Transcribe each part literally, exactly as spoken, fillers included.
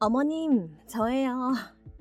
어머님, 저예요.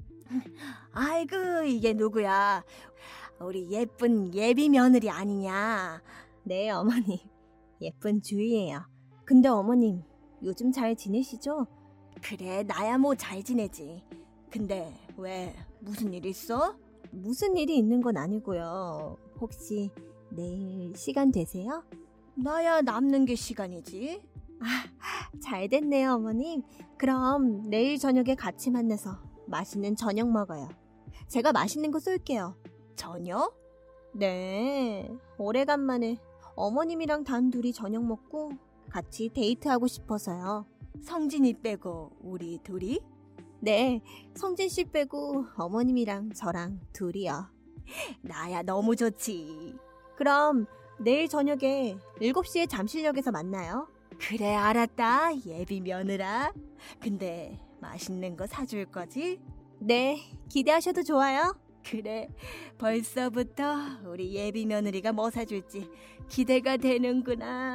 아이고, 이게 누구야? 우리 예쁜 예비 며느리 아니냐? 네, 어머님. 예쁜 주희예요. 근데 어머님, 요즘 잘 지내시죠? 그래, 나야 뭐 잘 지내지. 근데 왜, 무슨 일 있어? 무슨 일이 있는 건 아니고요. 혹시 내일 시간 되세요? 나야 남는 게 시간이지. 아, 잘 됐네요, 어머님. 그럼 내일 저녁에 같이 만나서 맛있는 저녁 먹어요. 제가 맛있는 거 쏠게요. 저녁? 네, 오래간만에 어머님이랑 단둘이 저녁 먹고 같이 데이트하고 싶어서요. 성진이 빼고 우리 둘이? 네, 성진 씨 빼고 어머님이랑 저랑 둘이요. 나야 너무 좋지. 그럼 내일 저녁에 일곱 시에 잠실역에서 만나요. 그래, 알았다, 예비 며느라. 근데 맛있는 거 사줄 거지? 네, 기대하셔도 좋아요. 그래, 벌써부터 우리 예비 며느리가 뭐 사줄지 기대가 되는구나.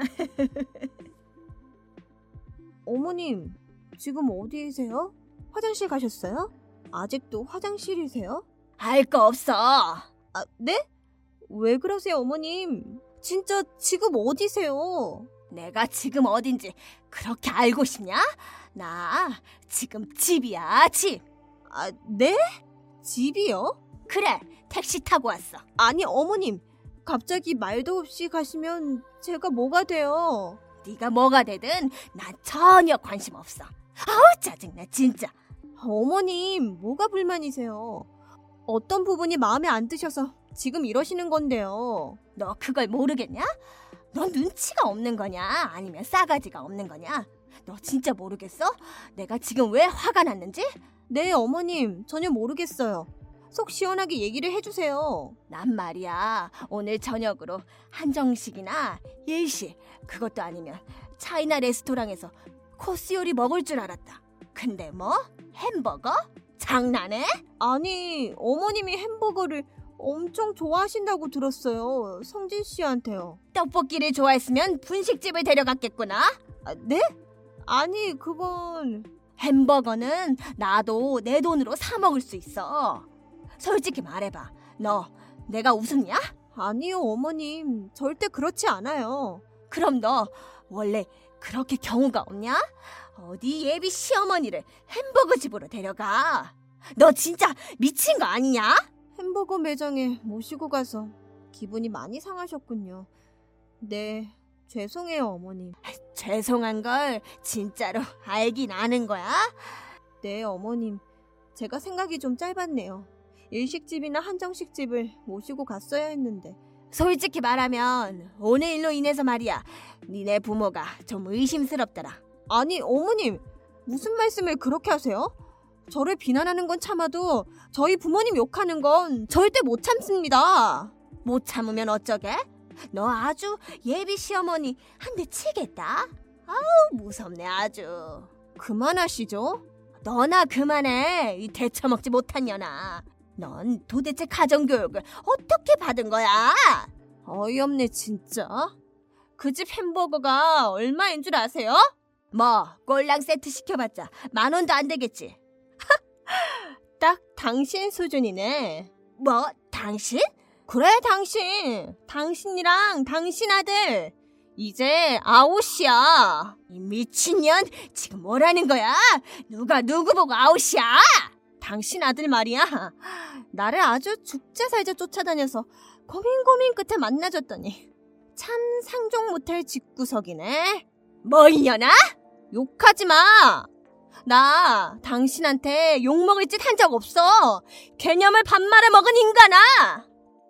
어머님, 지금 어디세요? 화장실 가셨어요? 아직도 화장실이세요? 알 거 없어. 아, 네? 왜 그러세요, 어머님? 진짜 지금 어디세요? 내가 지금 어딘지 그렇게 알고 싶냐? 나 지금 집이야, 집. 아, 네? 집이요? 그래, 택시 타고 왔어. 아니, 어머님, 갑자기 말도 없이 가시면 제가 뭐가 돼요? 네가 뭐가 되든 난 전혀 관심 없어. 아우, 짜증나 진짜. 어머님, 뭐가 불만이세요? 어떤 부분이 마음에 안 드셔서 지금 이러시는 건데요. 너 그걸 모르겠냐? 너 눈치가 없는 거냐? 아니면 싸가지가 없는 거냐? 너 진짜 모르겠어? 내가 지금 왜 화가 났는지? 네, 어머님, 전혀 모르겠어요. 속 시원하게 얘기를 해주세요. 난 말이야, 오늘 저녁으로 한정식이나 일식, 그것도 아니면 차이나 레스토랑에서 코스 요리 먹을 줄 알았다. 근데 뭐? 햄버거? 장난해? 아니, 어머님이 햄버거를 엄청 좋아하신다고 들었어요. 성진 씨한테요. 떡볶이를 좋아했으면 분식집을 데려갔겠구나? 아, 네? 아니, 그건... 햄버거는 나도 내 돈으로 사 먹을 수 있어. 솔직히 말해봐. 너 내가 우습냐? 아니요, 어머님. 절대 그렇지 않아요. 그럼 너 원래 그렇게 경우가 없냐? 어디 예비 시어머니를 햄버거 집으로 데려가. 너 진짜 미친 거 아니냐? 햄버거 매장에 모시고 가서 기분이 많이 상하셨군요. 네, 죄송해요, 어머님. 죄송한 걸 진짜로 알긴 아는 거야? 네, 어머님. 제가 생각이 좀 짧았네요. 일식집이나 한정식집을 모시고 갔어야 했는데. 솔직히 말하면 오늘 일로 인해서 말이야, 니네 부모가 좀 의심스럽더라. 아니, 어머님, 무슨 말씀을 그렇게 하세요? 저를 비난하는 건 참아도 저희 부모님 욕하는 건 절대 못 참습니다. 못 참으면 어쩌게? 너 아주 예비 시어머니 한 대 치겠다. 아우, 무섭네 아주. 그만하시죠. 너나 그만해, 이 대처먹지 못한 년아. 넌 도대체 가정교육을 어떻게 받은 거야? 어이없네, 진짜. 그 집 햄버거가 얼마인 줄 아세요? 뭐 꼴랑 세트 시켜봤자 만 원도 안 되겠지. 딱 당신 수준이네. 뭐? 당신? 그래, 당신. 당신이랑 당신 아들 이제 아웃이야. 이 미친년, 지금 뭐라는 거야? 누가 누구 보고 아웃이야? 당신 아들 말이야. 나를 아주 죽자살자 쫓아다녀서 고민 고민 끝에 만나줬더니 참 상종 못할 집구석이네. 뭐 이년아? 욕하지 마. 나 당신한테 욕먹을 짓 한 적 없어. 개념을 밥 말아 먹은 인간아.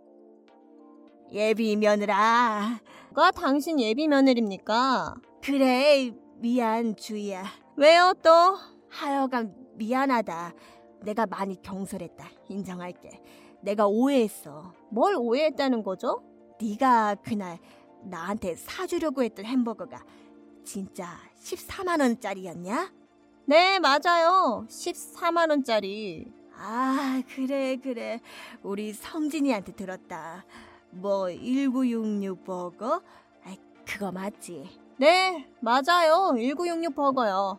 예비 며느라. 누가 당신 예비 며느리입니까? 그래, 미안 주희야. 왜요 또? 하여간 미안하다. 내가 많이 경솔했다. 인정할게. 내가 오해했어. 뭘 오해했다는 거죠? 네가 그날 나한테 사주려고 했던 햄버거가 진짜 십사만 원짜리였냐? 네, 맞아요. 십사만 원짜리. 아, 그래 그래. 우리 성진이한테 들었다. 뭐 천구백육십육 버거? 아, 그거 맞지? 네, 맞아요. 천구백육십육 버거요.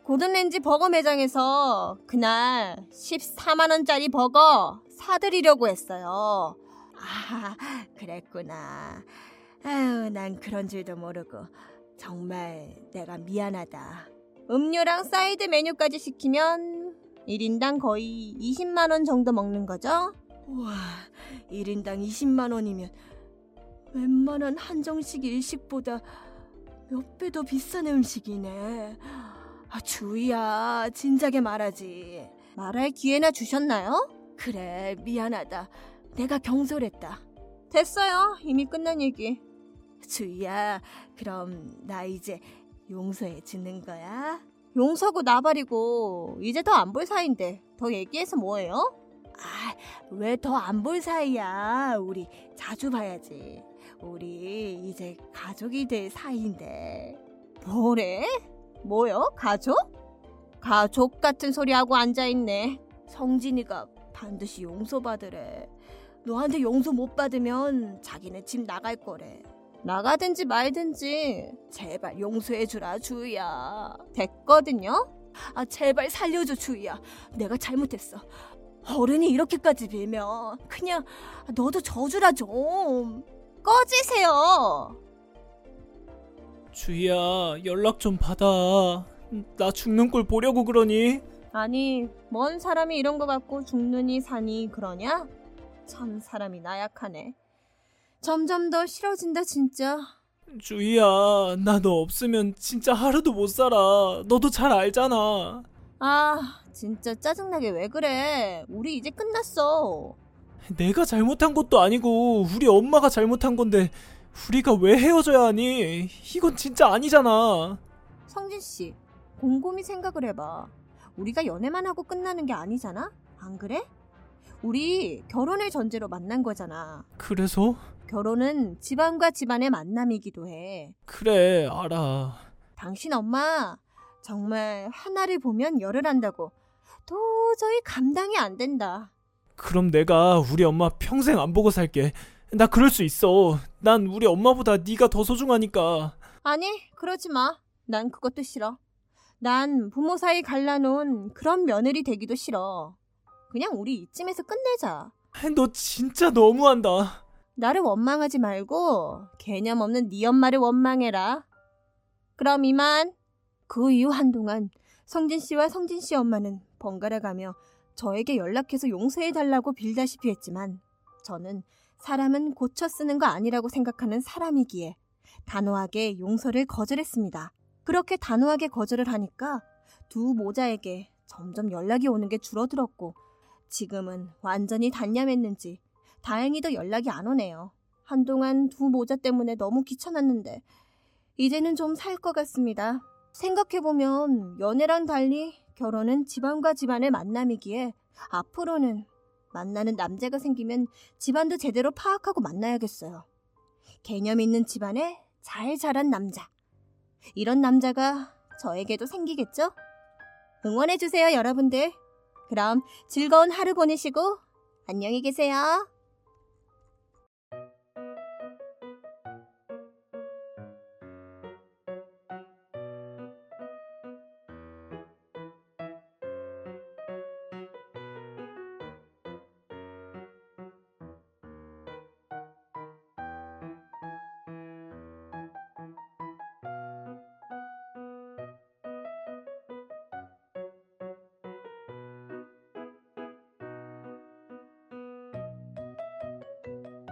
고든렌지 버거 매장에서 그날 십사만 원짜리 버거 사드리려고 했어요. 아, 그랬구나. 아유, 난 그런 줄도 모르고 정말 내가 미안하다. 음료랑 사이드 메뉴까지 시키면 일 인당 거의 이십만 원 정도 먹는 거죠? 우와, 일 인당 이십만 원이면 웬만한 한정식 일식보다 몇 배 더 비싼 음식이네. 아, 주희야, 진작에 말하지. 말할 기회나 주셨나요? 그래, 미안하다. 내가 경솔했다. 됐어요. 이미 끝난 얘기. 주희야, 그럼 나 이제 용서해 주는 거야? 용서고 나발이고 이제 더 안 볼 사이인데 더 얘기해서 뭐해요? 아, 왜 더 안 볼 사이야? 우리 자주 봐야지. 우리 이제 가족이 될 사이인데. 뭐래? 뭐요? 가족? 가족 같은 소리하고 앉아있네. 성진이가 반드시 용서받으래. 너한테 용서 못 받으면 자기네 집 나갈 거래. 나가든지 말든지 제발 용서해주라, 주희야. 됐거든요? 아, 제발 살려줘, 주희야. 내가 잘못했어. 어른이 이렇게까지 빌면 그냥 너도 져주라 좀. 꺼지세요. 주희야, 연락 좀 받아. 나 죽는 꼴 보려고 그러니? 아니, 뭔 사람이 이런 거 갖고 죽느니 사니 그러냐? 참 사람이 나약하네. 점점 더 싫어진다 진짜. 주희야, 나 너 없으면 진짜 하루도 못 살아. 너도 잘 알잖아. 아, 진짜 짜증나게 왜 그래. 우리 이제 끝났어. 내가 잘못한 것도 아니고 우리 엄마가 잘못한 건데 우리가 왜 헤어져야 하니? 이건 진짜 아니잖아. 성진씨, 곰곰이 생각을 해봐. 우리가 연애만 하고 끝나는 게 아니잖아? 안 그래? 우리 결혼을 전제로 만난 거잖아. 그래서? 결혼은 집안과 집안의 만남이기도 해. 그래, 알아. 당신 엄마 정말 하나를 보면 열을 한다고. 도저히 감당이 안 된다. 그럼 내가 우리 엄마 평생 안 보고 살게. 나 그럴 수 있어. 난 우리 엄마보다 네가 더 소중하니까. 아니, 그러지 마. 난 그것도 싫어. 난 부모 사이 갈라놓은 그런 며느리 되기도 싫어. 그냥 우리 이쯤에서 끝내자. 너 진짜 너무한다. 나를 원망하지 말고 개념 없는 네 엄마를 원망해라. 그럼 이만. 그 이후 한동안 성진 씨와 성진 씨 엄마는 번갈아 가며 저에게 연락해서 용서해달라고 빌다시피 했지만 저는 사람은 고쳐 쓰는 거 아니라고 생각하는 사람이기에 단호하게 용서를 거절했습니다. 그렇게 단호하게 거절을 하니까 두 모자에게 점점 연락이 오는 게 줄어들었고 지금은 완전히 단념했는지 다행히도 연락이 안 오네요. 한동안 두 모자 때문에 너무 귀찮았는데 이제는 좀 살 것 같습니다. 생각해보면 연애랑 달리 결혼은 집안과 집안의 만남이기에 앞으로는 만나는 남자가 생기면 집안도 제대로 파악하고 만나야겠어요. 개념 있는 집안에 잘 자란 남자. 이런 남자가 저에게도 생기겠죠? 응원해주세요, 여러분들. 그럼 즐거운 하루 보내시고 안녕히 계세요.